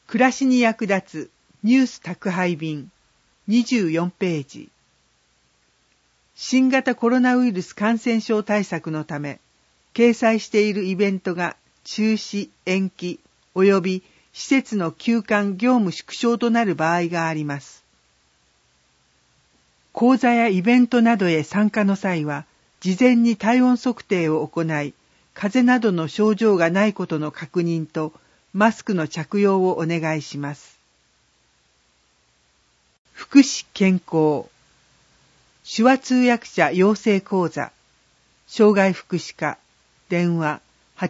暮らしに役立つニュース宅配便24ページ。新型コロナウイルス感染症対策のため、掲載しているイベントが中止、延期、及び施設の休館業務縮小となる場合があります。講座やイベントなどへ参加の際は、事前に体温測定を行い、風邪などの症状がないことの確認と、マスクの着用をお願いします。福祉健康手話通訳者養成講座障害福祉課電話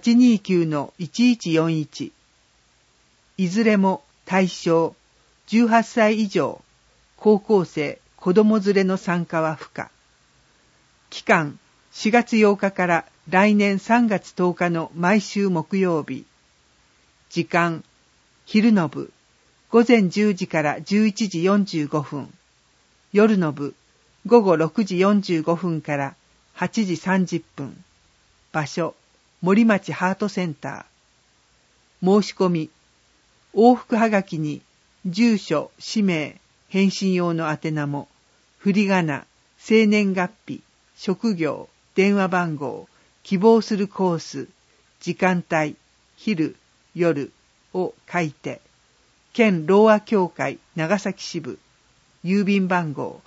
829-1141 いずれも対象18歳以上高校生子供連れの参加は不可。期間4月8日から来年3月10日の毎週木曜日。時間昼の部午前10時から11時45分。夜の部午後6時45分から8時30分。場所森町ハートセンター。申し込み往復はがきに住所、氏名、返信用の宛名も、振り仮名、生年月日、職業、電話番号、希望するコース、時間帯、昼、夜を書いて、県ろうあ協会長崎支部、郵便番号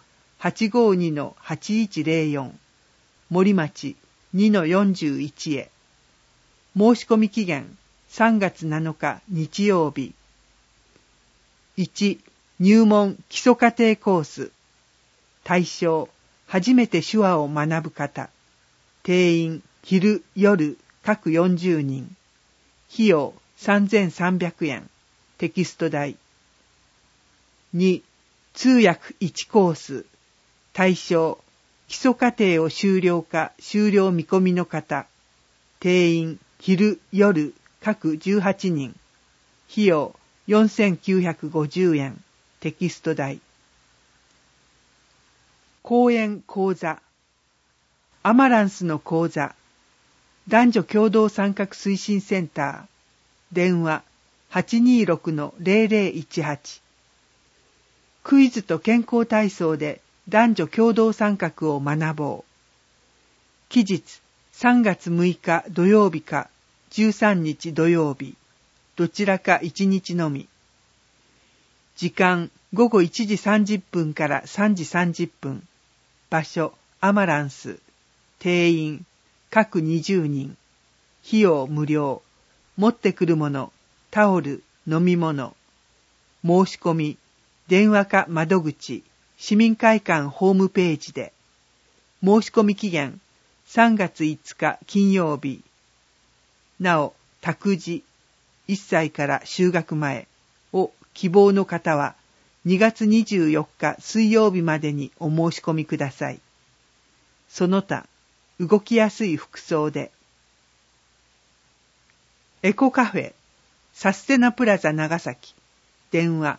852-8104、森町 2-41 へ。申し込み期限3月7日日曜日。1、入門基礎課程コース。対象、初めて手話を学ぶ方。定員、昼、夜、各40人。費用、3300円。テキスト代。2、通訳1コース。対象、基礎課程を修了か修了見込みの方。定員、昼、夜、各18人。費用、4950円。テキスト代。講演講座。アマランスの講座。男女共同参画推進センター。電話 826-0018。クイズと健康体操で男女共同参画を学ぼう。期日3月6日土曜日か13日土曜日。どちらか1日のみ。時間午後1時30分から3時30分。場所アマランス。定員各20人。費用無料。持ってくるもの、タオル、飲み物。申し込み、電話か窓口、市民会館ホームページで。申し込み期限3月5日金曜日。なお、託児、1歳から就学前を希望の方は2月24日水曜日までにお申し込みください。その他、動きやすい服装で。エコカフェ、サステナプラザ長崎。電話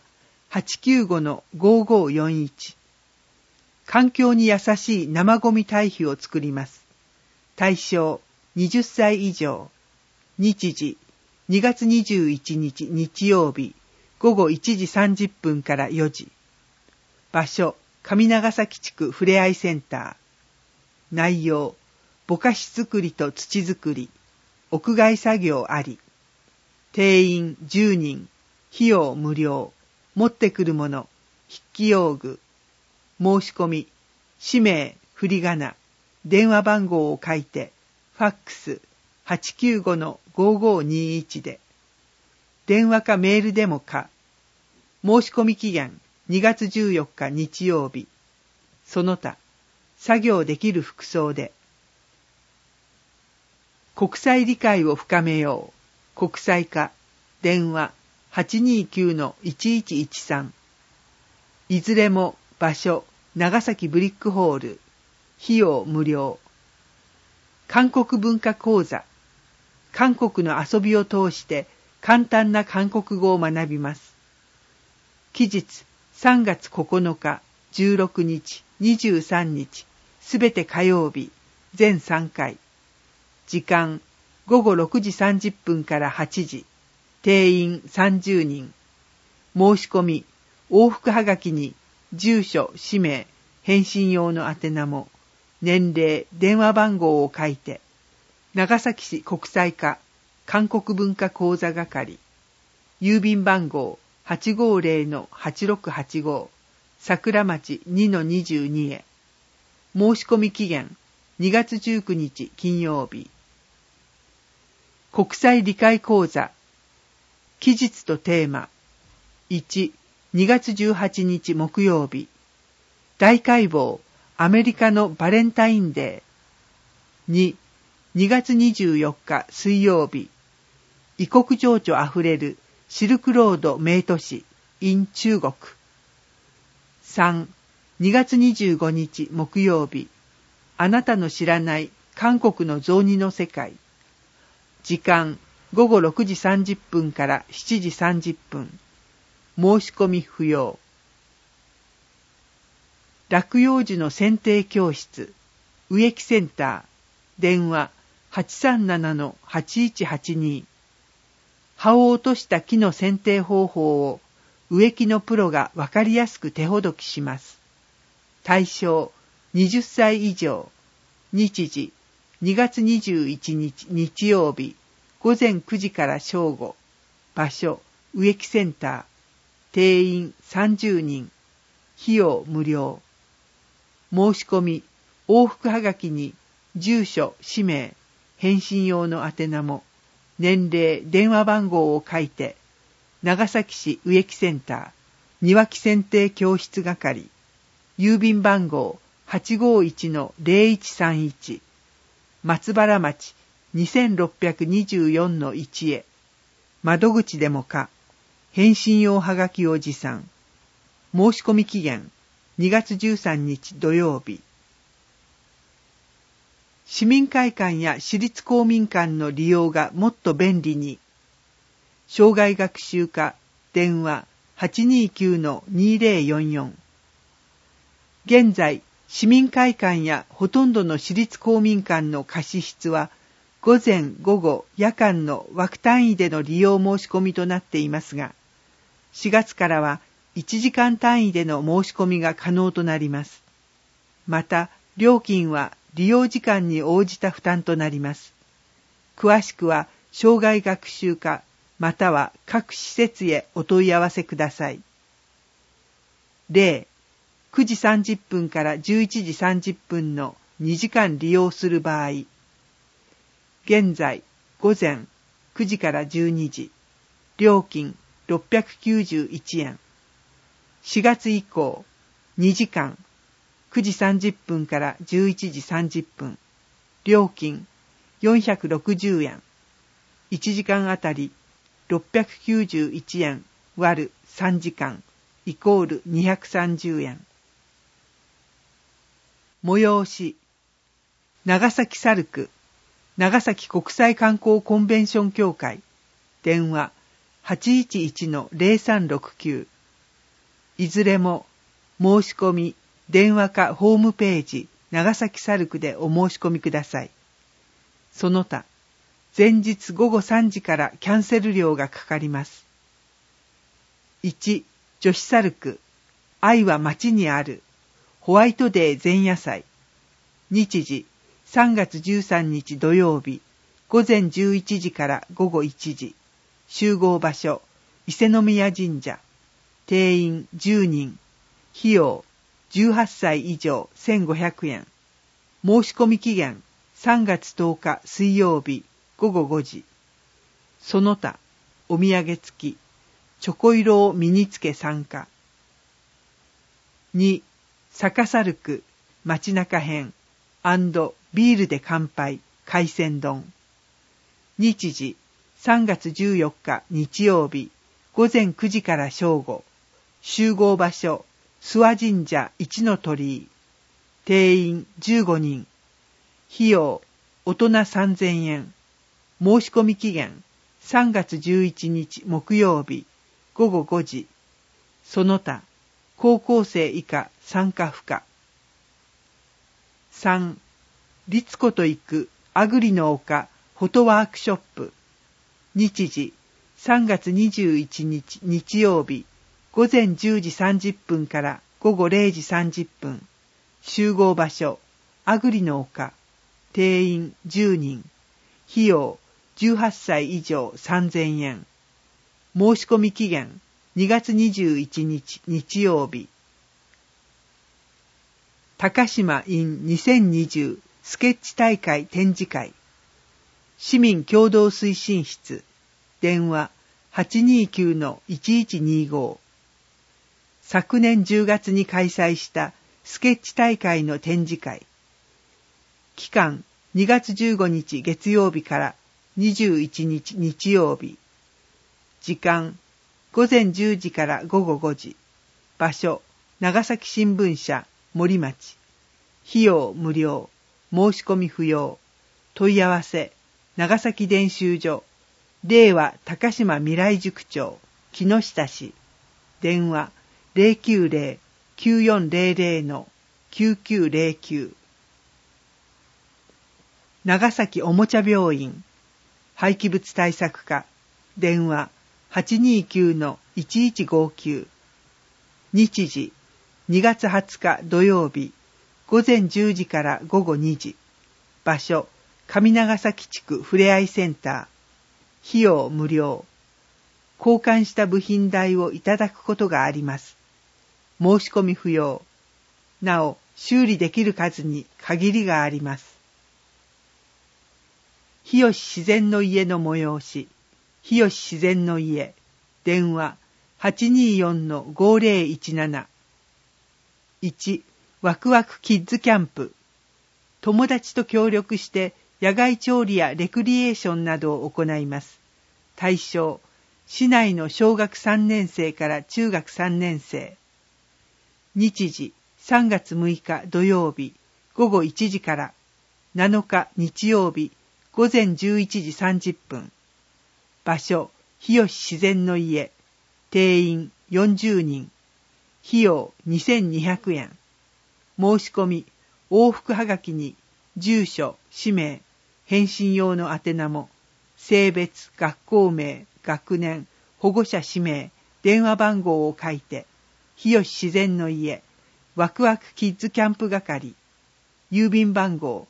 895-5541。環境に優しい生ゴミ堆肥を作ります。対象20歳以上。日時2月21日日曜日午後1時30分から4時。場所上長崎地区ふれあいセンター。内容ぼかし作りと土作り。屋外作業あり。定員10人。費用無料。持ってくるもの。筆記用具。申し込み。氏名、振り仮名。電話番号を書いて。ファックス 895-5521 で。電話かメールでもか。申し込み期限2月14日日曜日。その他、作業できる服装で。国際理解を深めよう。国際化。電話 829-1113。いずれも場所、長崎ブリックホール。費用無料。韓国文化講座。韓国の遊びを通して簡単な韓国語を学びます。期日3月9日、16日、23日、すべて火曜日、全3回。時間午後6時30分から8時。定員30人。 申し込み、往復はがきに、住所、氏名、返信用の宛名も、年齢、電話番号を書いて、長崎市国際課、韓国文化講座係、郵便番号 850-8685、桜町 2-22 へ。申し込み期限、2月19日金曜日。国際理解講座。期日とテーマ。1、2月18日木曜日。大解剖、アメリカのバレンタインデー。2、2月24日水曜日。異国情緒あふれるシルクロード名都市 in 中国。3、2月25日木曜日。あなたの知らない韓国の雑煮の世界。時間午後6時30分から7時30分。申し込み不要。落葉樹の剪定教室、植木センター、電話 837-8182。葉を落とした木の剪定方法を植木のプロがわかりやすく手ほどきします。対象20歳以上。日時2月21日日曜日午前9時から正午。場所植木センター。定員30人。費用無料。申し込み往復はがきに住所、氏名、返信用の宛名も、年齢、電話番号を書いて、長崎市植木センター、庭木剪定教室係、郵便番号 851-0131、松原町 2624-1 へ、窓口でもか、返信用はがきを持参。申し込み期限、2月13日土曜日。市民会館や市立公民館の利用がもっと便利に。生涯学習課、電話 829-2044。現在、市民会館やほとんどの市立公民館の貸し室は、午前午後夜間の枠単位での利用申し込みとなっていますが、4月からは1時間単位での申し込みが可能となります。また、料金は利用時間に応じた負担となります。詳しくは、生涯学習課、または各施設へお問い合わせください。例、9時30分から11時30分の2時間利用する場合、現在、午前9時から12時、料金691円。4月以降、2時間、9時30分から11時30分、料金460円。1時間あたり691円割る3時間イコール230円。催し、長崎サルク、長崎国際観光コンベンション協会、電話 811-0369。いずれも申し込み、電話かホームページ、長崎サルクでお申し込みください。その他、前日午後3時からキャンセル料がかかります。1、女子サルク、愛は街にある、ホワイトデー前夜祭。日時、3月13日土曜日、午前11時から午後1時。集合場所、伊勢宮神社。定員10人。費用、18歳以上1500円。申し込み期限、3月10日水曜日、午後5時。その他、お土産付き、チョコ色を身につけ参加。2、坂サルク、街中編、&ビールで乾杯、海鮮丼。日時、3月14日日曜日、午前9時から正午。集合場所、諏訪神社一の鳥居。定員15人。費用、大人3000円。申し込み期限、3月11日木曜日、午後5時。その他、高校生以下参加不可。3、律子と行くアグリの丘フォトワークショップ。日時、3月21日日曜日、 午前10時30分から午後0時30分。集合場所、あぐりの丘。定員10人。費用18歳以上3000円。申し込み期限2月21日日曜日。高島 in 2020スケッチ大会展示会。市民共同推進室。電話 829-1125。昨年10月に開催したスケッチ大会の展示会。期間2月15日月曜日から21日日曜日。時間午前10時から午後5時。場所長崎新聞社森町。費用無料。申し込み不要。問い合わせ長崎伝習所令和高島未来塾長木下氏。電話090-9400-9909。長崎おもちゃ病院廃棄物対策課。電話 829-1159。日時2月20日土曜日午前10時から午後2時。場所上長崎地区ふれあいセンター。費用無料。交換した部品代をいただくことがあります。申し込み不要。なお、修理できる数に限りがあります。日吉自然の家の催し。日吉自然の家。電話 824-5017。1、ワクワクキッズキャンプ。友達と協力して野外調理やレクリエーションなどを行います。対象、市内の小学3年生から中学3年生。日時、3月6日土曜日、午後1時から、7日日曜日、午前11時30分。場所、日吉自然の家。定員40人。費用2200円。申し込み、往復はがきに、住所、氏名、返信用の宛名も、性別、学校名、学年、保護者氏名、電話番号を書いて、日吉自然の家、ワクワクキッズキャンプ係、郵便番号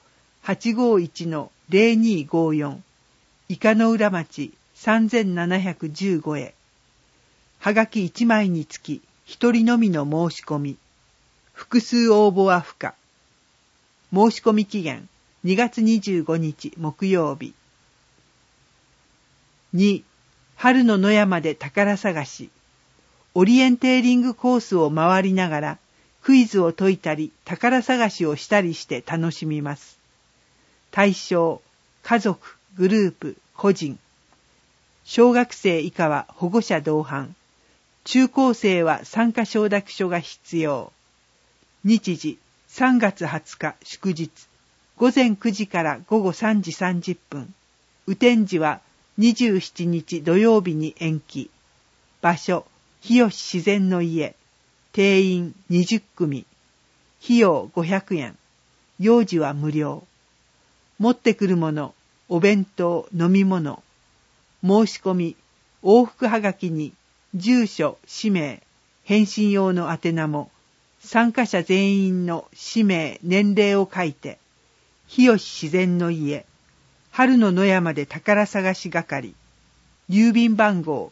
851-0254、伊香の浦町3715へ。はがき1枚につき1人のみの申し込み。複数応募は不可。申し込み期限2月25日木曜日。2、春の野山で宝探し。オリエンテーリングコースを回りながらクイズを解いたり宝探しをしたりして楽しみます。対象、家族、グループ、個人。小学生以下は保護者同伴。中高生は参加承諾書が必要。日時、3月20日祝日。午前9時から午後3時30分。雨天時は27日土曜日に延期。場所、日吉自然の家。定員20組。費用500円。幼児は無料。持ってくるもの、お弁当、飲み物。申し込み、往復はがきに、住所、氏名、返信用の宛名も、参加者全員の氏名、年齢を書いて、日吉自然の家、春の野山で宝探し係、郵便番号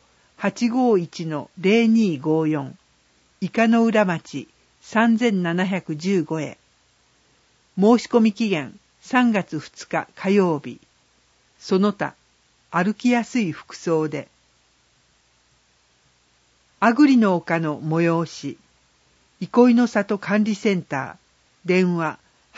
851-0254、伊香の浦町3715へ。申し込み期限3月2日火曜日。その他、歩きやすい服装で。あぐりの丘の催し。憩いの里管理センター。電話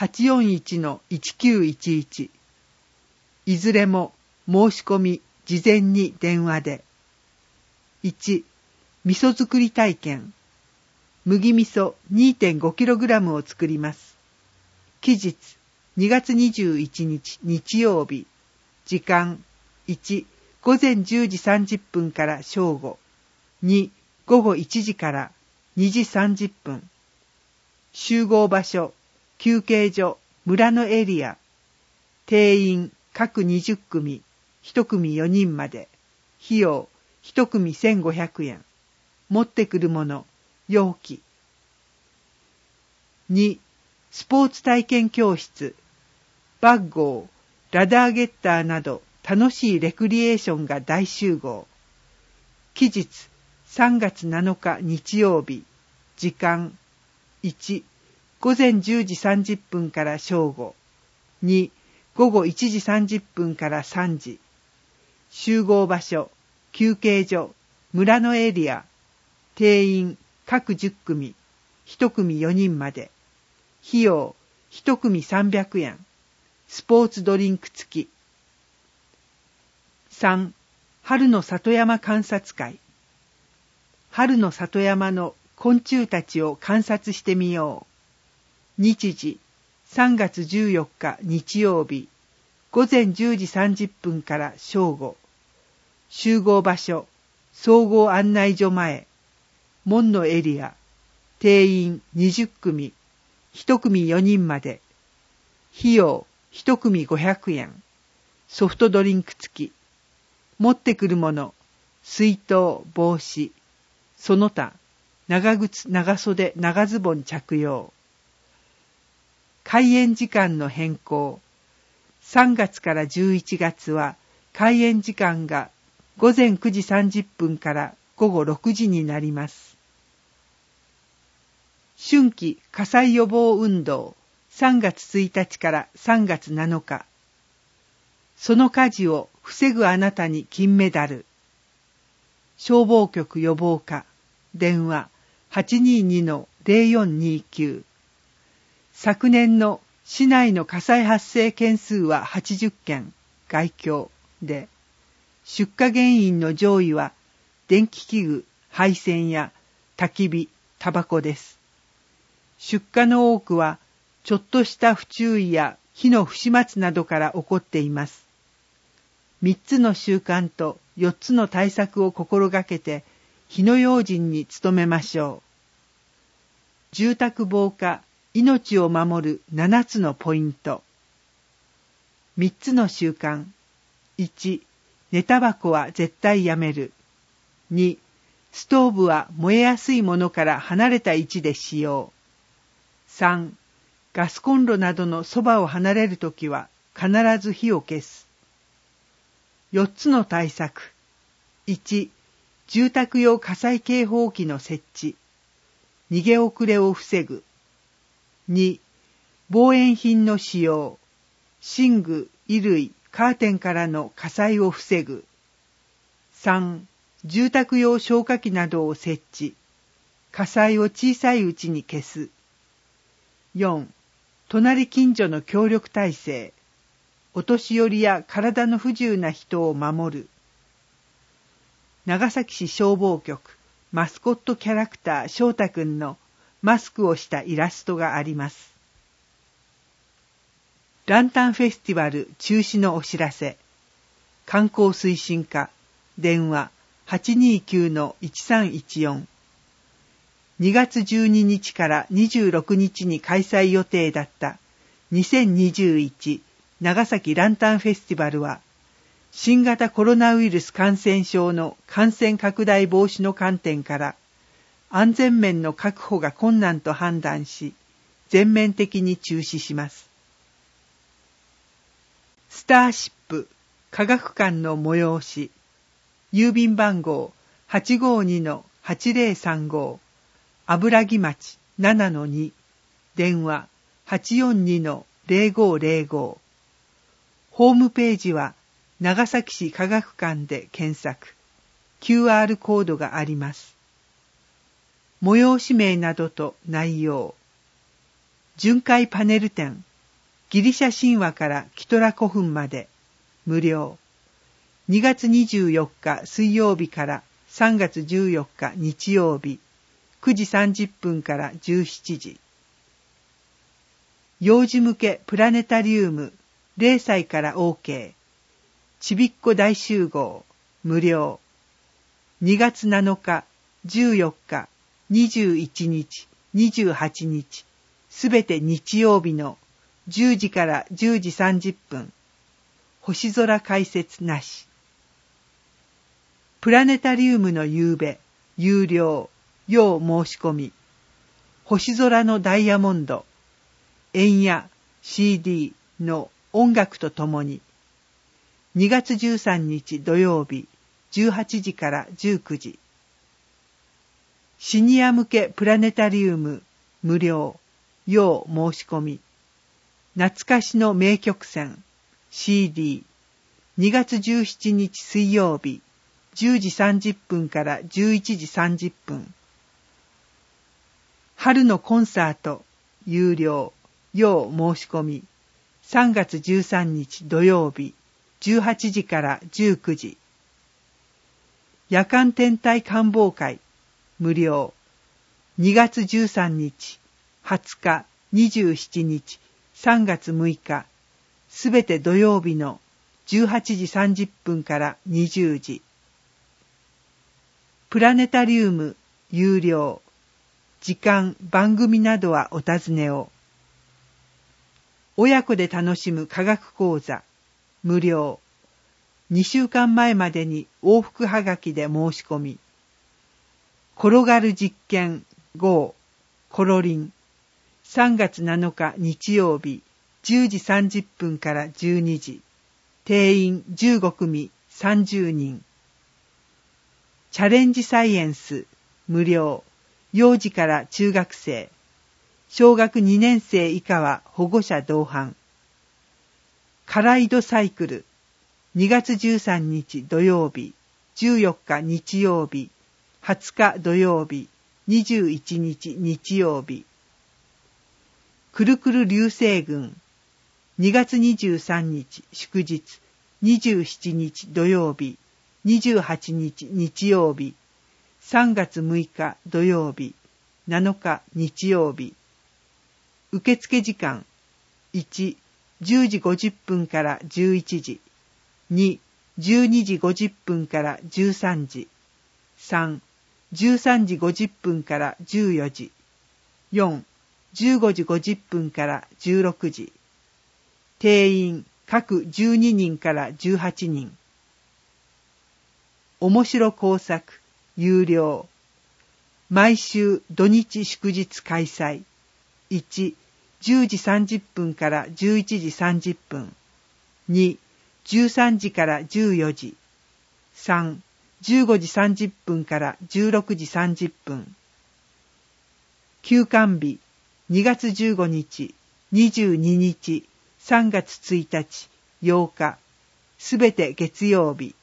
841-1911。いずれも申し込み事前に電話で。1、味噌作り体験。麦味噌 2.5kg を作ります。期日2月21日日曜日。時間1、午前10時30分から正午。2、午後1時から2時30分。集合場所、休憩所、村のエリア。定員各20組、1組4人まで。費用1組1500円。 持ってくるもの、容器。2、スポーツ体験教室、バッゴー、ラダーゲッターなど楽しいレクリエーションが大集合。期日、3月7日日曜日。時間、1、午前10時30分から正午。2、午後1時30分から3時。集合場所、休憩所、村のエリア。定員、各10組、1組4人まで。費用、1組300円。スポーツドリンク付き。3、春の里山観察会。春の里山の昆虫たちを観察してみよう。日時、3月14日日曜日、午前10時30分から正午。集合場所、総合案内所前。門のエリア、定員20組、1組4人まで。費用、1組500円。ソフトドリンク付き。持ってくるもの、水筒、帽子、その他、長靴、長袖、長ズボン着用。開園時間の変更。3月から11月は、開園時間が午前9時30分から午後6時になります。春季火災予防運動、3月1日から3月7日。その火事を防ぐあなたに金メダル。消防局予防課、電話 822-0429。昨年の市内の火災発生件数は80件、外境で、出火原因の上位は電気器具、配線や焚き火、タバコです。出火の多くは、ちょっとした不注意や火の不始末などから起こっています。3つの習慣と4つの対策を心がけて、火の用心に努めましょう。住宅防火、命を守る7つのポイント。3つの習慣。1、寝タバコは絶対やめる。2、ストーブは燃えやすいものから離れた位置で使用。3、ガスコンロなどのそばを離れるときは必ず火を消す。4つの対策。1、住宅用火災警報器の設置。逃げ遅れを防ぐ。2、防煙品の使用。寝具、衣類、カーテンからの火災を防ぐ。3、住宅用消火器などを設置。火災を小さいうちに消す。4、隣近所の協力体制。お年寄りや体の不自由な人を守る。長崎市消防局マスコットキャラクター翔太くんのマスクをしたイラストがあります。ランタンフェスティバル中止のお知らせ。観光推進課、電話 829-1314。2月12日から26日に開催予定だった2021長崎ランタンフェスティバルは、新型コロナウイルス感染症の感染拡大防止の観点から安全面の確保が困難と判断し、全面的に中止します。スターシップ科学館の催し、郵便番号 852-8035 油木町 7-2、電話 842-0505。ホームページは長崎市科学館で検索。QR コードがあります。催し名などと内容。巡回パネル展。ギリシャ神話からキトラ古墳まで無料。2月24日水曜日から3月14日日曜日9時30分から17時。幼児向けプラネタリウム0歳から OK。ちびっこ大集合無料。2月7日、14日、21日、28日、すべて日曜日の10時から10時30分。星空解説なし。プラネタリウムの夕べ、 有料、要申し込み。星空のダイヤモンド、円や CD の音楽とともに、2月13日土曜日、18時から19時。シニア向けプラネタリウム、無料、要申し込み。懐かしの名曲選、CD、2月17日水曜日、10時30分から11時30分。春のコンサート、有料、要申し込み。3月13日土曜日、18時から19時。夜間天体観望会、無料。2月13日、20日、27日、3月6日、すべて土曜日の18時30分から20時。プラネタリウム、有料。時間、番組などはお尋ねを。親子で楽しむ科学講座、無料。2週間前までに往復はがきで申し込み。転がる実験 GO コロリン。3月7日日曜日、10時30分から12時。定員15組30人。チャレンジサイエンス、無料。幼児から中学生。小学2年生以下は保護者同伴。カライドサイクル。2月13日土曜日、14日日曜日、20日土曜日、21日日曜日。くるくる流星群。2月23日祝日、27日土曜日、28日日曜日、3月6日土曜日、7日日曜日。受付時間。1、10時50分から11時。2、12時50分から13時。3、13時50分から14時。4、15時50分から16時。定員各12人から18人。面白工作、有料。毎週土日祝日開催。1、10時30分から11時30分。2、13時から14時。3、15時30分から16時30分。休館日、2月15日、22日、3月1日、8日、すべて月曜日。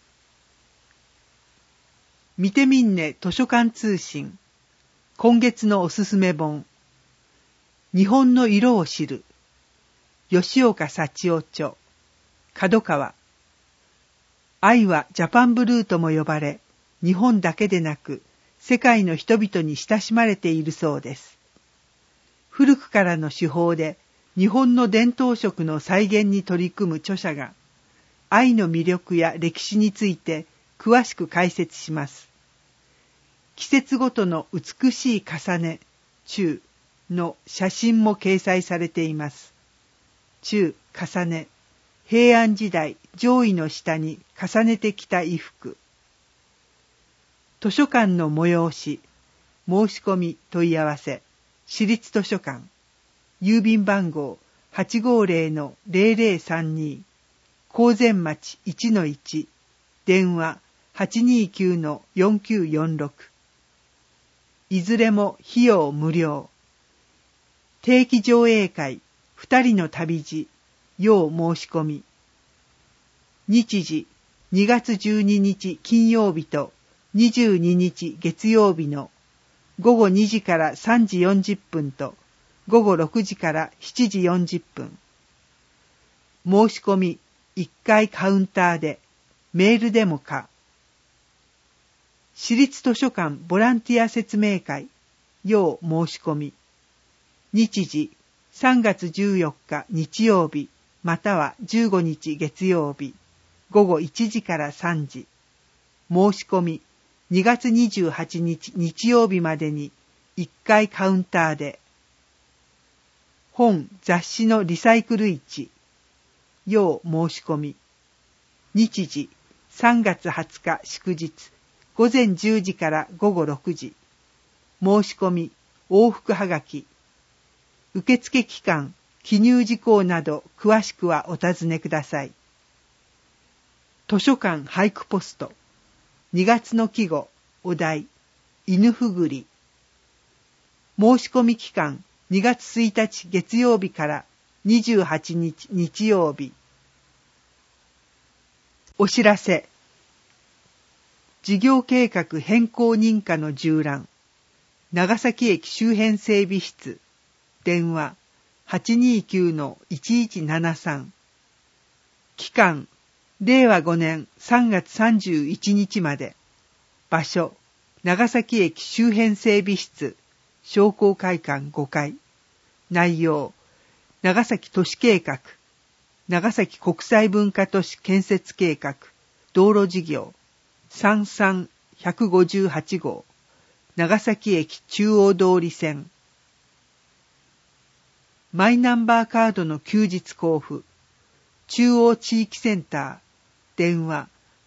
見てみんね図書館通信。今月のおすすめ本。日本の色を知る。吉岡幸夫著。角川。愛はジャパンブルーとも呼ばれ、日本だけでなく、世界の人々に親しまれているそうです。古くからの手法で、日本の伝統色の再現に取り組む著者が、愛の魅力や歴史について詳しく解説します。季節ごとの美しい重ね、中の写真も掲載されています。中、重ね、平安時代上位の下に重ねてきた衣服。図書館の催し、申し込み問い合わせ、市立図書館、郵便番号 850-0032、高善町 1-1、電話 829-4946。いずれも費用無料。定期上映会、2人の旅路、要申し込み。日時、2月12日金曜日と22日月曜日の午後2時から3時40分と午後6時から7時40分。申し込み1回カウンターで、メールでも可。市立図書館ボランティア説明会、要申し込み。日時、3月14日日曜日、または15日月曜日、午後1時から3時。申し込み、2月28日日曜日までに1回カウンターで。本・雑誌のリサイクル市、要申し込み。日時、3月20日祝日、 午前10時から午後6時。申し込み、往復はがき。受付期間、記入事項など詳しくはお尋ねください。図書館俳句ポスト。2月の季語、お題、犬ふぐり。申し込み期間、2月1日月曜日から28日日曜日。お知らせ。事業計画変更認可の縦覧。長崎駅周辺整備室。電話 829-1173。期間、令和5年3月31日まで。場所、長崎駅周辺整備室。商工会館5階。内容、長崎都市計画。長崎国際文化都市建設計画。道路事業。33158号。長崎駅中央通り線。マイナンバーカードの休日交付。中央地域センター。電話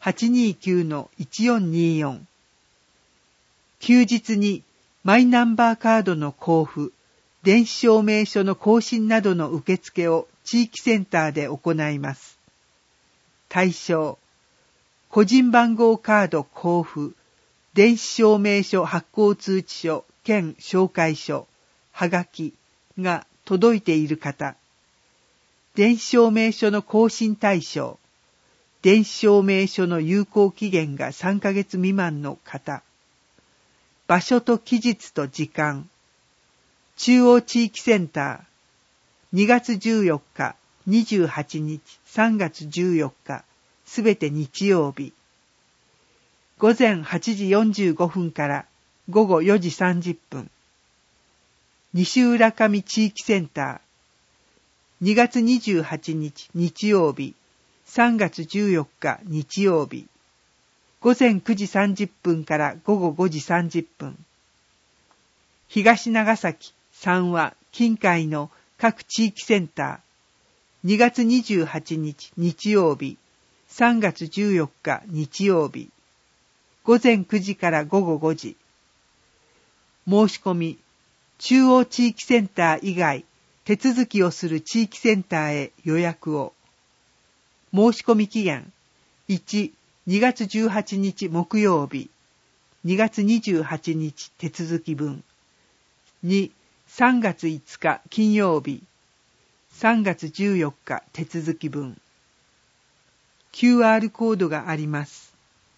829-1424。休日にマイナンバーカードの交付、電子証明書の更新などの受付を地域センターで行います。対象、個人番号カード交付、電子証明書発行通知書兼紹介書、はがきが届いている方、電子証明書の更新対象、電子証明書の有効期限が3ヶ月未満の方、場所と期日と時間、中央地域センター、2月14日、28日、3月14日、すべて日曜日。午前8時45分から午後4時30分。西浦上地域センター、2月28日日曜日、3月14日日曜日。午前9時30分から午後5時30分。東長崎、三和、近海の各地域センター、2月28日日曜日、3月14日日曜日。午前9時から午後5時。申し込み、中央地域センター以外、手続きをする地域センターへ予約を。申し込み期限、1、2月18日木曜日、2月28日手続き分、2、3月5日金曜日、3月14日手続き分。QR コードがあります。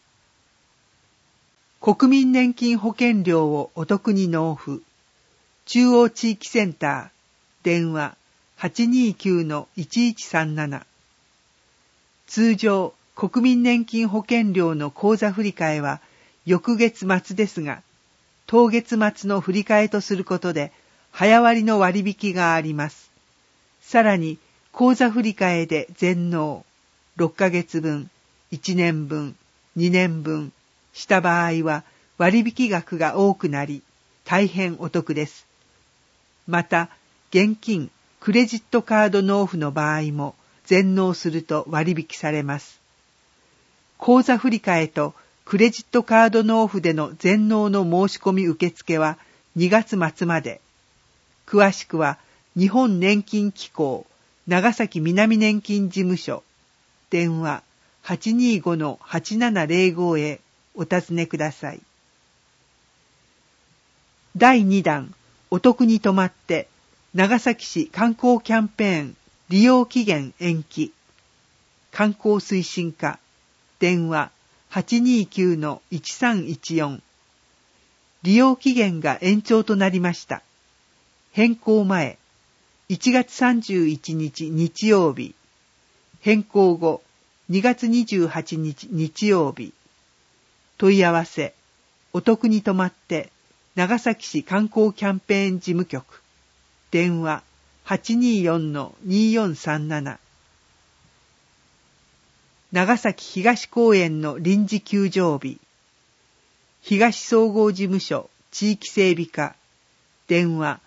国民年金保険料をお得に納付。中央地域センター、電話 829-1137。通常、国民年金保険料の口座振替は翌月末ですが、当月末の振り替えとすることで早割の割引があります。さらに、口座振替で全納、6ヶ月分、1年分、2年分、した場合は割引額が多くなり、大変お得です。また、現金、クレジットカード納付の場合も全納すると割引されます。口座振替とクレジットカード納付での全納の申し込み受付は2月末まで。詳しくは日本年金機構長崎南年金事務所電話 825-8705 へお尋ねください。第2弾お得に泊まって長崎市観光キャンペーン利用期限延期観光推進課電話 829-1314 利用期限が延長となりました。変更前1月31日日曜日変更後2月28日日曜日問い合わせお得に泊まって長崎市観光キャンペーン事務局電話 824-2437 長崎東公園の臨時休場日東総合事務所地域整備課電話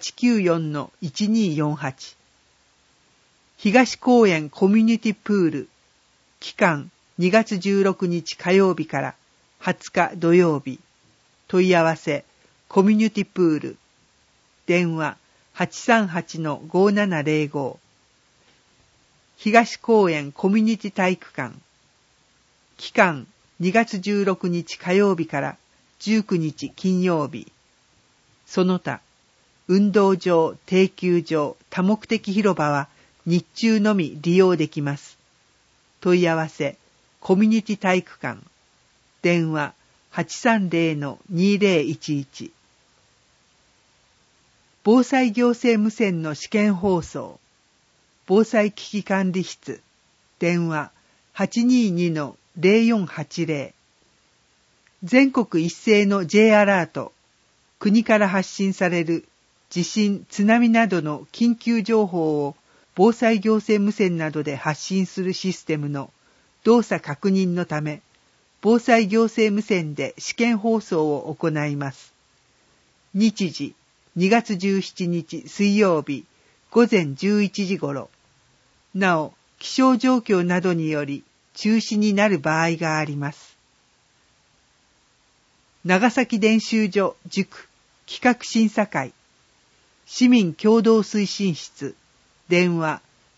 894-1248 東公園コミュニティプール期間2月16日火曜日から 20日土曜日。問い合わせコミュニティプール。電話 838-5705。東公園コミュニティ体育館。期間2月16日火曜日から19日金曜日。その他、運動場、定休場、多目的広場は日中のみ利用できます。問い合わせ、コミュニティ体育館。電話 830-2011。防災行政無線の試験放送。防災危機管理室。電話 822-0480。全国一斉の J アラート。国から発信される地震、津波などの緊急情報を防災行政無線などで発信するシステムの動作確認のため、防災行政無線で試験放送を行います。日時、2月17日水曜日午前11時頃。なお、気象状況などにより中止になる場合があります。長崎伝習所塾企画審査会。市民共同推進室。電話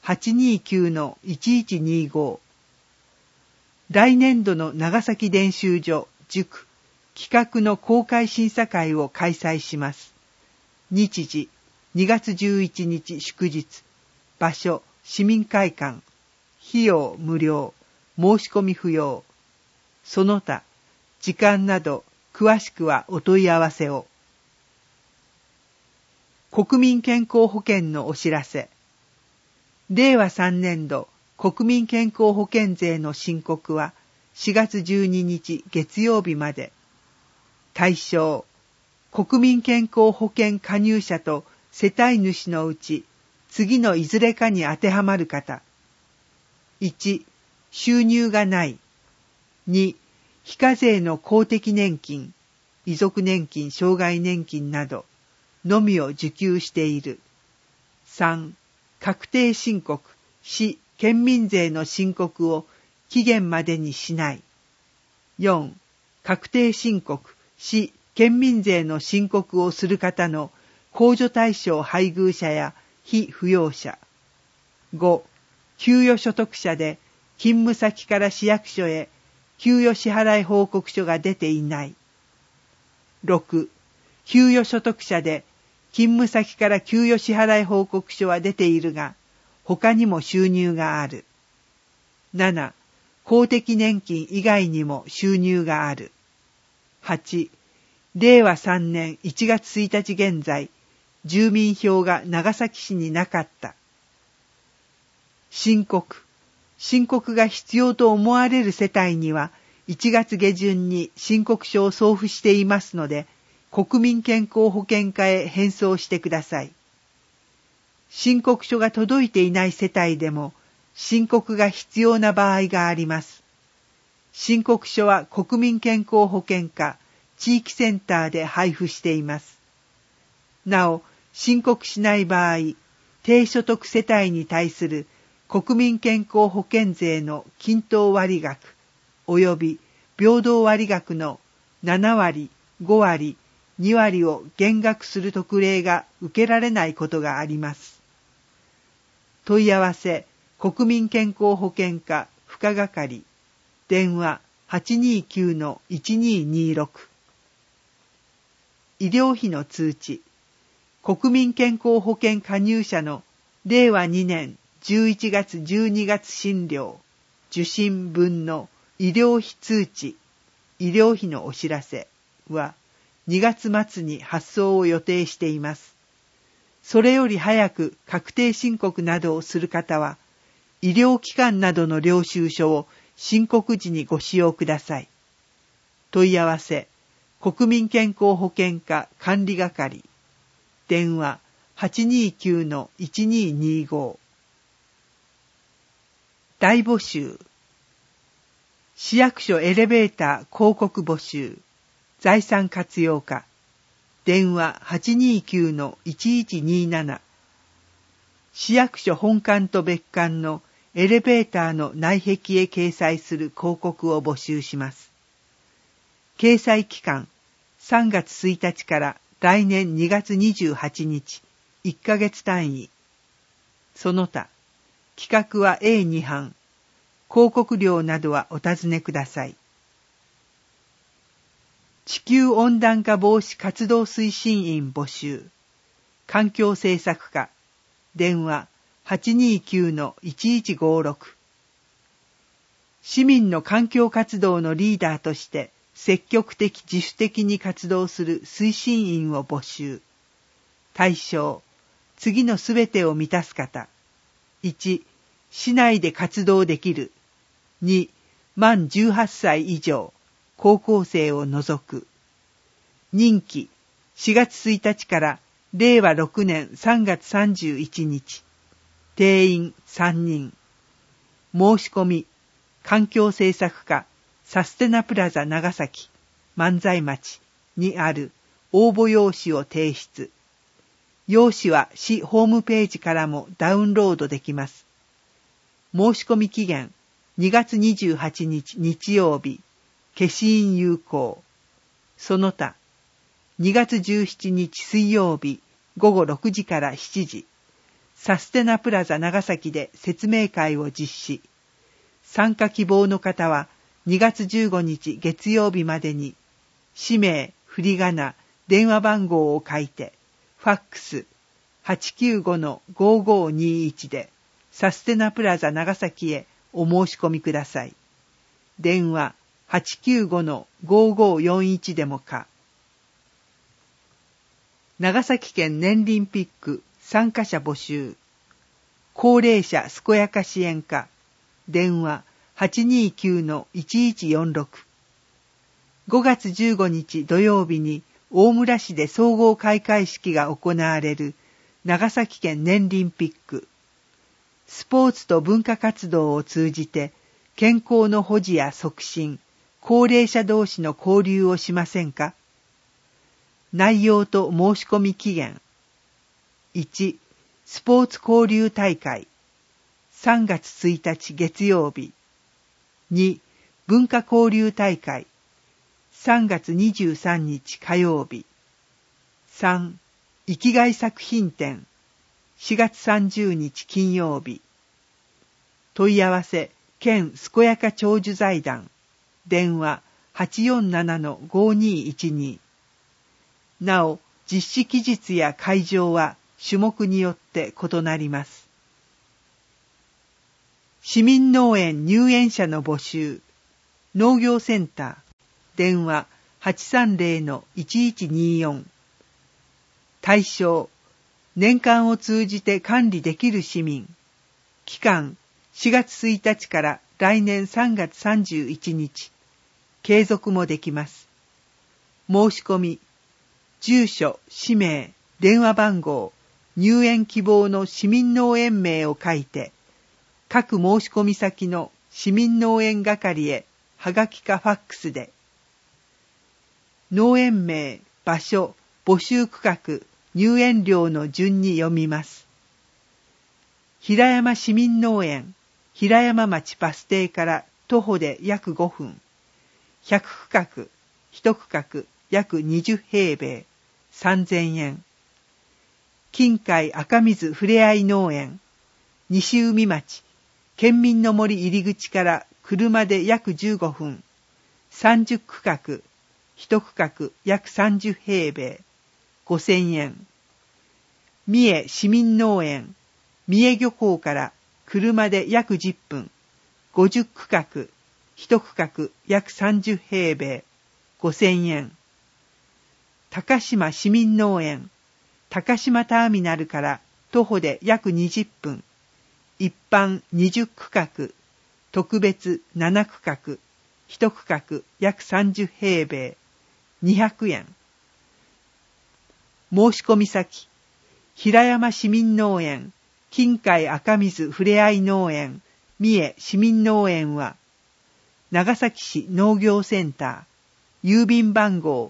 829-1125。来年度の長崎伝習所塾企画の公開審査会を開催します。日時2月11日祝日。場所市民会館。費用無料。申し込み不要。その他時間など詳しくはお問い合わせを。国民健康保険のお知らせ。令和3年度国民健康保険税の申告は4月12日月曜日まで。対象、国民健康保険加入者と世帯主のうち次のいずれかに当てはまる方。1、収入がない。2、非課税の公的年金、遺族年金、障害年金などのみを受給している。3、確定申告、市、県民税の申告を期限までにしない。4、確定申告、市、県民税の申告をする方の控除対象配偶者や被扶養者。5、給与所得者で勤務先から市役所へ給与支払い報告書が出ていない。6、給与所得者で勤務先から給与支払い報告書は出ているが、他にも収入がある。7、公的年金以外にも収入がある。8、令和3年1月1日現在、住民票が長崎市になかった。申告が必要と思われる世帯には、1月下旬に申告書を送付していますので、国民健康保険課へ返送してください。申告書が届いていない世帯でも、申告が必要な場合があります。申告書は国民健康保険課、地域センターで配布しています。なお、申告しない場合、低所得世帯に対する国民健康保険税の均等割額及び平等割額の7割、5割、2割を減額する特例が受けられないことがあります。問い合わせ、国民健康保険課付加係、電話 829-1226。医療費の通知、国民健康保険加入者の令和2年11月12月診療、受診分の医療費通知、医療費のお知らせは2月末に発送を予定しています。それより早く確定申告などをする方は、医療機関などの領収書を申告時にご使用ください。問い合わせ、国民健康保険課管理係、電話 829-1225。大募集。市役所エレベーター広告募集。財産活用課。電話 829-1127。市役所本館と別館のエレベーターの内壁へ掲載する広告を募集します。 掲載期間3月1日から来年2月28日、1ヶ月単位。その他、企画は A2 版。広告料などはお尋ねください。地球温暖化防止活動推進員募集。環境政策課。電話 829-1156。市民の環境活動のリーダーとして積極的自主的に活動する推進員を募集。対象、次のすべてを満たす方。1、市内で活動できる。2、満18歳以上、高校生を除く。任期、4月1日から令和6年3月31日。定員3人。申し込み、環境政策課、サステナプラザ長崎、万歳町にある応募用紙を提出。用紙は市ホームページからもダウンロードできます。申し込み期限、2月28日日曜日、消印有効。その他、2月17日水曜日、午後6時から7時、サステナプラザ長崎で説明会を実施。参加希望の方は、2月15日月曜日までに、氏名、振り仮名、電話番号を書いて、ファックス 895-5521 で、サステナプラザ長崎へお申し込みください。電話 895-5541 でもか。長崎県年輪ピック参加者募集。高齢者健やか支援課。電話 829-1146。5月15日土曜日に大村市で総合開会式が行われる長崎県年輪ピック。スポーツと文化活動を通じて健康の保持や促進、高齢者同士の交流をしませんか？内容と申し込み期限。1、スポーツ交流大会。3月1日月曜日。2、文化交流大会。3月23日火曜日。3、生きがい作品展。4月30日金曜日。問い合わせ、県健やか長寿財団。電話 847-5212。なお、実施期日や会場は種目によって異なります。市民農園入園者の募集。農業センター。電話 830-1124。対象、年間を通じて管理できる市民。期間、4月1日から来年3月31日。継続もできます。申し込み、住所、氏名、電話番号、入園希望の市民農園名を書いて、各申し込み先の市民農園係へはがきかファックスで、農園名、場所、募集区画、入園料の順に読みます。平山市民農園、平山町バス停から徒歩で約5分。100区画、1区画約20平米、3000円。近海赤水ふれあい農園、西海町、県民の森入り口から車で約15分。30区画、1区画約30平米、5000円。三重市民農園、三重漁港から車で約10分。50区画、1区画約30平米、5000円。高島市民農園、高島ターミナルから徒歩で約20分。一般20区画、特別7区画、1区画約30平米、200円。申し込み先、平山市民農園、近海赤水ふれあい農園、三重市民農園は、長崎市農業センター、郵便番号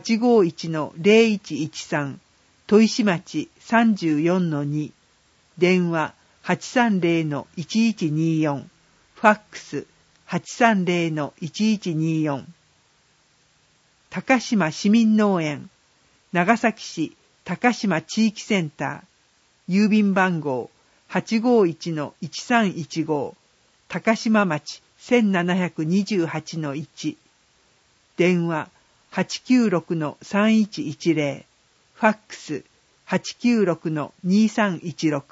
851-0113、砥石町 34-2、電話 830-1124、ファックス 830-1124。 高島市民農園、長崎市高島地域センター、郵便番号 851-1315、高島町 1728-1、電話 896-3110、ファックス 896-2316。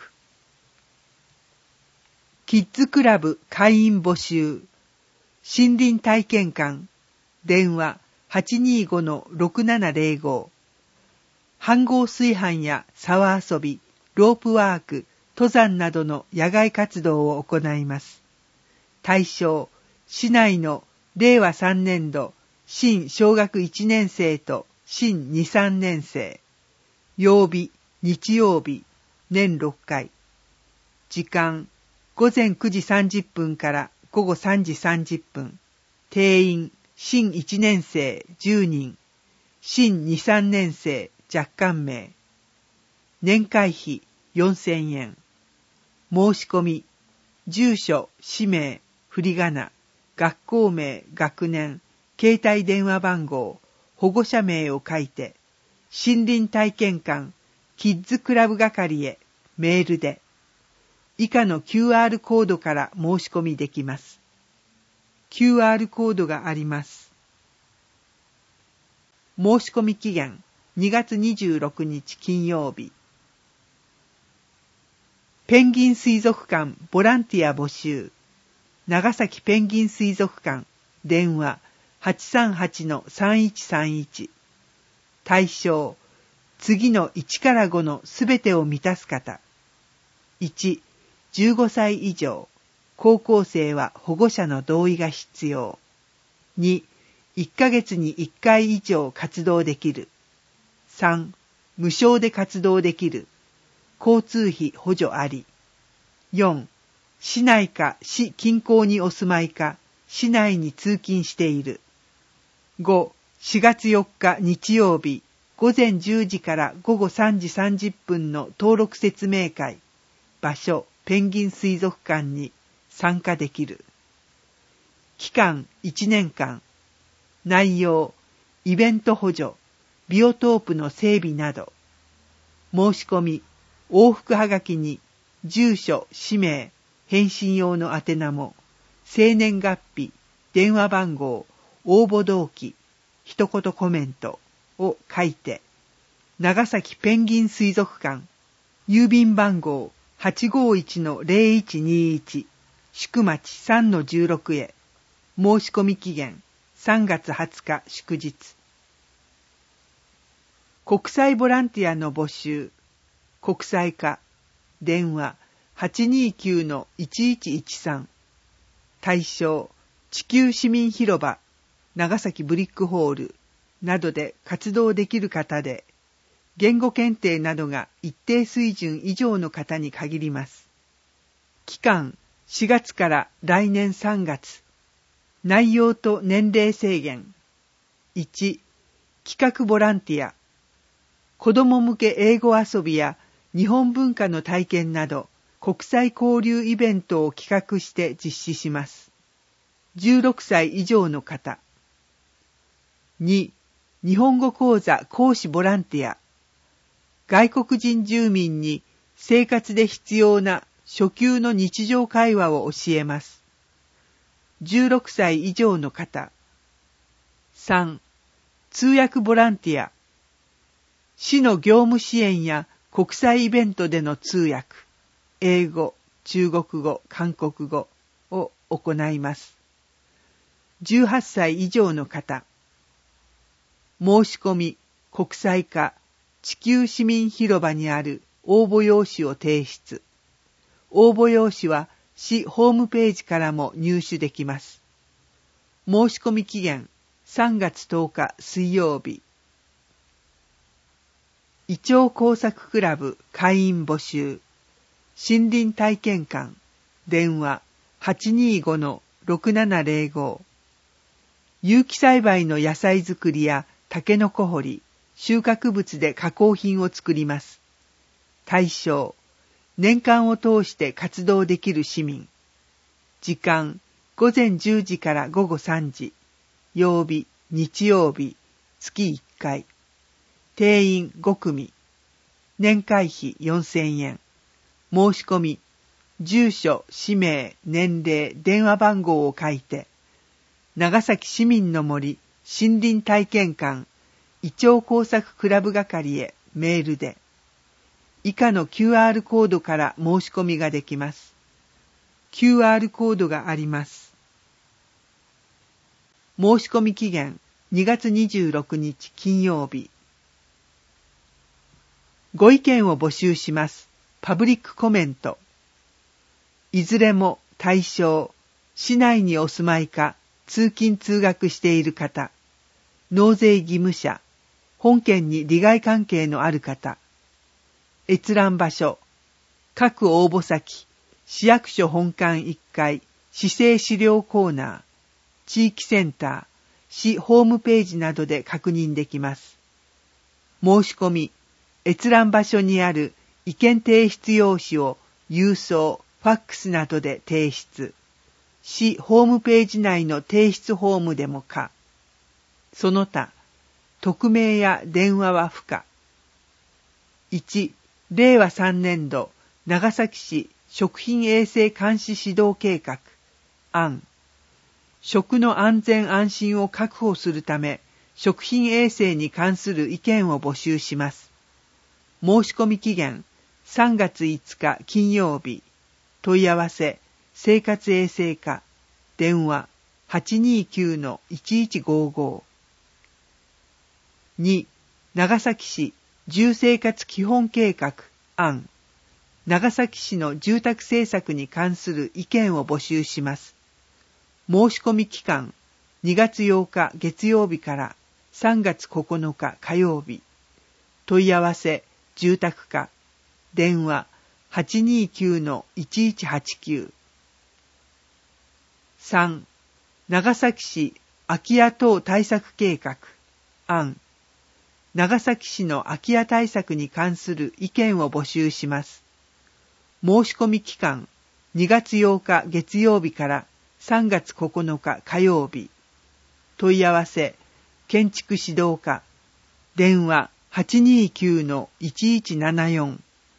キッズクラブ会員募集。森林体験館。電話 825-6705。飯盒炊飯や沢遊び、ロープワーク、登山などの野外活動を行います。対象、市内の令和3年度、新小学1年生と新2、3年生。曜日、日曜日、年6回。時間、午前9時30分から午後3時30分。定員、新1年生10人。新2、3年生若干名。年会費4000円。申し込み、住所、氏名、振り仮名、学校名、学年、携帯電話番号、保護者名を書いて、森林体験館、キッズクラブ係へメールで、以下の QR コードから申し込みできます。QR コードがあります。申し込み期限、2月26日金曜日。ペンギン水族館ボランティア募集。長崎ペンギン水族館、電話 838-3131。対象、次の1から5のすべてを満たす方。1、15歳以上。高校生は保護者の同意が必要。2、1ヶ月に1回以上活動できる。3、無償で活動できる。交通費補助あり。4、市内か市近郊にお住まいか、市内に通勤している。5、4月4日日曜日、午前10時から午後3時30分の登録説明会。場所、ペンギン水族館に参加できる。期間1年間。内容、イベント補助、ビオトープの整備など。申し込み、往復はがきに、住所、氏名、返信用の宛名も、生年月日、電話番号、応募動機、一言コメントを書いて、長崎ペンギン水族館、郵便番号 851-0121、宿町 3-16 へ、申し込み期限3月20日祝日。国際ボランティアの募集。国際化。電話 829-1113。対象、地球市民広場、長崎ブリックホールなどで活動できる方で、言語検定などが一定水準以上の方に限ります。期間4月から来年3月。内容と年齢制限。1、企画ボランティア。子ども向け英語遊びや日本文化の体験など国際交流イベントを企画して実施します。16歳以上の方。2、日本語講座講師ボランティア。外国人住民に生活で必要な初級の日常会話を教えます。16歳以上の方。3、通訳ボランティア。市の業務支援や国際イベントでの通訳、英語、中国語、韓国語を行います。18歳以上の方。申し込み、国際化、地球市民広場にある応募用紙を提出。応募用紙は市ホームページからも入手できます。申し込み期限3月10日水曜日。イチョウ工作クラブ会員募集。森林体験館。電話 825-6705。有機栽培の野菜作りやタケノコ掘り、収穫物で加工品を作ります。対象、年間を通して活動できる市民。時間、午前10時から午後3時。曜日、日曜日、 月1回。定員5組。年会費4000円。申し込み、住所、氏名、年齢、電話番号を書いて、長崎市民の森森林体験館イチョウ工作クラブ係へメールで、以下の QR コードから申し込みができます。QR コードがあります。申し込み期限2月26日金曜日。ご意見を募集します。パブリックコメント。いずれも対象、市内にお住まいか通勤通学している方、納税義務者、本県に利害関係のある方、閲覧場所、各応募先、市役所本館1階、市政資料コーナー、地域センター、市ホームページなどで確認できます。申し込み、閲覧場所にある意見提出用紙を郵送、ファックスなどで提出。市ホームページ内の提出フォームでも可。その他、匿名や電話は不可。1、令和3年度長崎市食品衛生監視指導計画案。食の安全安心を確保するため、食品衛生に関する意見を募集します。申し込み期限3月5日金曜日。問い合わせ、生活衛生課、電話 829-1155。2、長崎市住生活基本計画案。長崎市の住宅政策に関する意見を募集します。申し込み期間、2月8日月曜日から3月9日火曜日。問い合わせ、住宅課、電話 829-1189。3、長崎市空き家等対策計画案。長崎市の空き家対策に関する意見を募集します。申し込み期間、2月8日月曜日から3月9日火曜日。問い合わせ、建築指導課、電話 829-1174。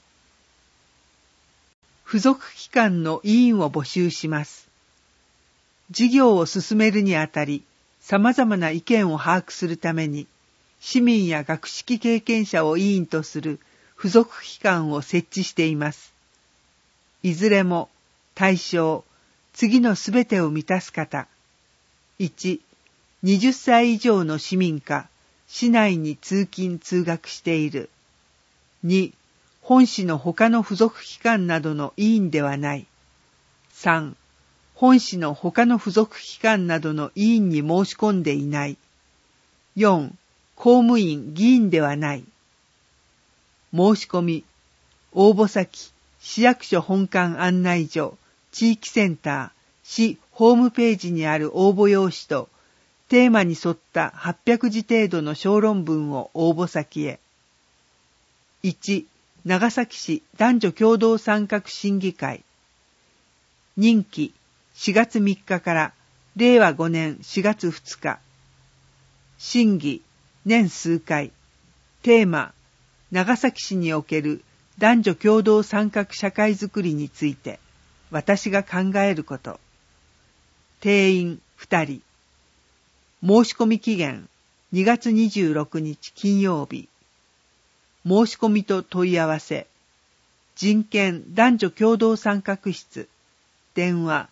付属機関の委員を募集します。事業を進めるにあたり、様々な意見を把握するために、市民や学識経験者を委員とする付属機関を設置しています。いずれも対象、次のすべてを満たす方。1、20歳以上の市民か、市内に通勤通学している。2、本市の他の付属機関などの委員ではない。3、本市の他の付属機関などの委員に申し込んでいない。4、公務員、議員ではない。申し込み、応募先、市役所本館案内所、地域センター、市ホームページにある応募用紙と、テーマに沿った800字程度の小論文を応募先へ。1、長崎市男女共同参画審議会。任期4月3日から令和5年4月2日。審議年数回。テーマ、長崎市における男女共同参画社会づくりについて、私が考えること。定員2人。申し込み期限2月26日金曜日。申し込みと問い合わせ。人権男女共同参画室。電話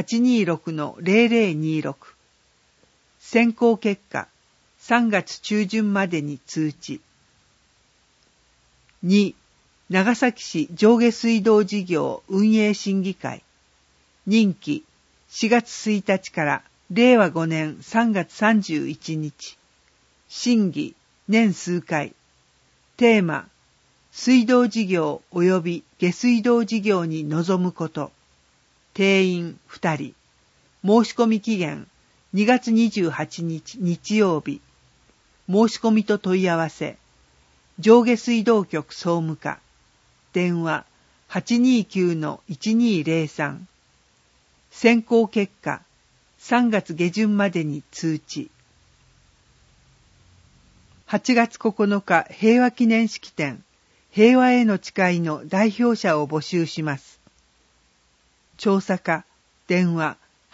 826-0026。選考結果3月中旬までに通知。2、長崎市上下水道事業運営審議会。任期4月1日から令和5年3月31日。審議年数回。テーマ、水道事業及び下水道事業に臨むこと。定員2人。申し込み期限2月28日日曜日。申し込みと問い合わせ。上下水道局総務課。電話 829-1203。選考結果3月下旬までに通知。 8月9日平和記念式典平和への誓いの代表者を募集します。調査課電話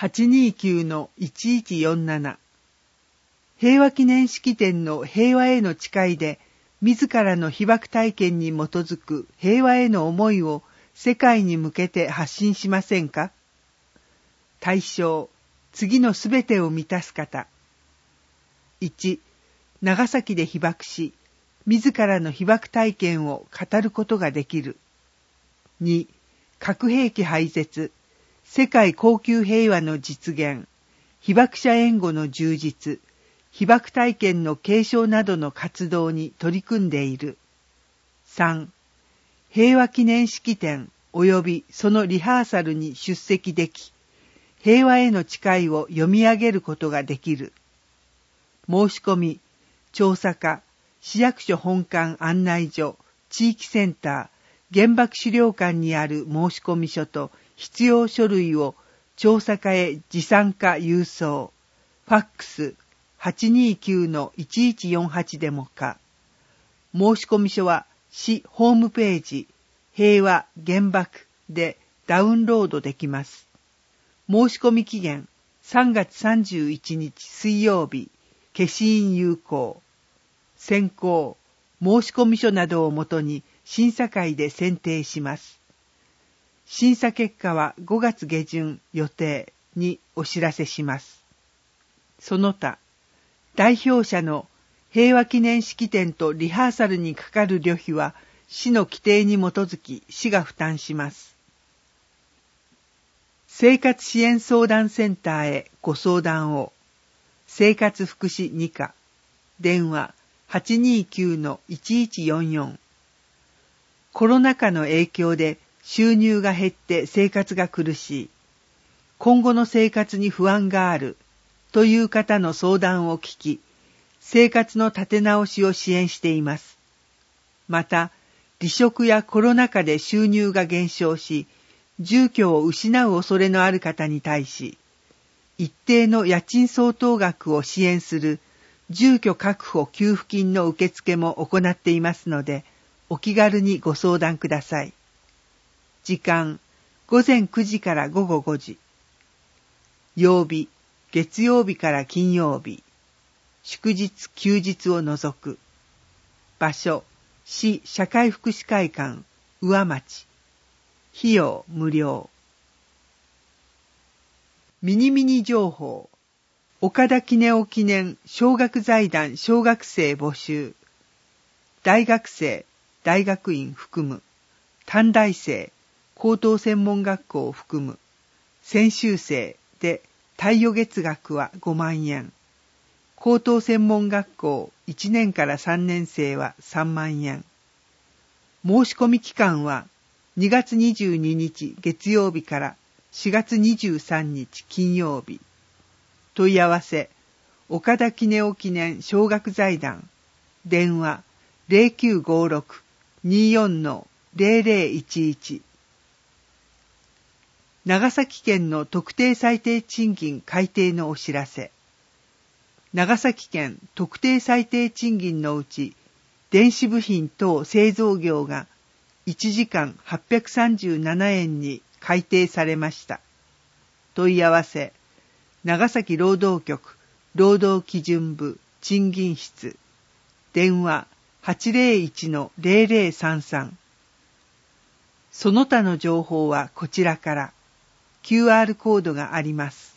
829-1147 平和記念式典の平和への誓いで自らの被爆体験に基づく平和への思いを世界に向けて発信しませんか？対象、次のすべてを満たす方。1、長崎で被爆し、自らの被爆体験を語ることができる。2、核兵器廃絶、世界恒久平和の実現、被爆者援護の充実、被爆体験の継承などの活動に取り組んでいる。3、平和記念式典及びそのリハーサルに出席でき、平和への誓いを読み上げることができる。申し込み、調査課、市役所本館案内所、地域センター、原爆資料館にある申込書と必要書類を調査課へ持参か郵送、ファックス 829-1148 でもか。申込書は市ホームページ、平和原爆でダウンロードできます。申し込み期限3月31日水曜日、消印有効。選考、申込書などをもとに審査会で選定します。審査結果は5月下旬予定にお知らせします。その他、代表者の平和記念式典とリハーサルにかかる旅費は市の規定に基づき市が負担します。生活支援相談センターへご相談を。生活福祉2課、電話 829-1144。コロナ禍の影響で収入が減って生活が苦しい。今後の生活に不安があるという方の相談を聞き、生活の立て直しを支援しています。また、離職やコロナ禍で収入が減少し、住居を失う恐れのある方に対し、一定の家賃相当額を支援する住居確保給付金の受付も行っていますので、お気軽にご相談ください。時間、午前9時から午後5時。曜日、月曜日から金曜日。祝日、休日を除く。場所、市社会福祉会館、上町。費用、無料。ミニミニ情報。岡田杵夫記念小学財団小学生募集。大学生、大学院含む。短大生、高等専門学校を含む。専修生で貸与月額は5万円。高等専門学校1年から3年生は3万円。申し込み期間は2月22日月曜日から4月23日金曜日。問い合わせ、岡田杵夫記念小学財団。電話0956-24-0011。長崎県の特定最低賃金改定のお知らせ。長崎県特定最低賃金のうち、電子部品等製造業が1時間837円に改定されました。問い合わせ、長崎労働局労働基準部賃金室。電話801-0033。その他の情報はこちらから。QR コードがあります。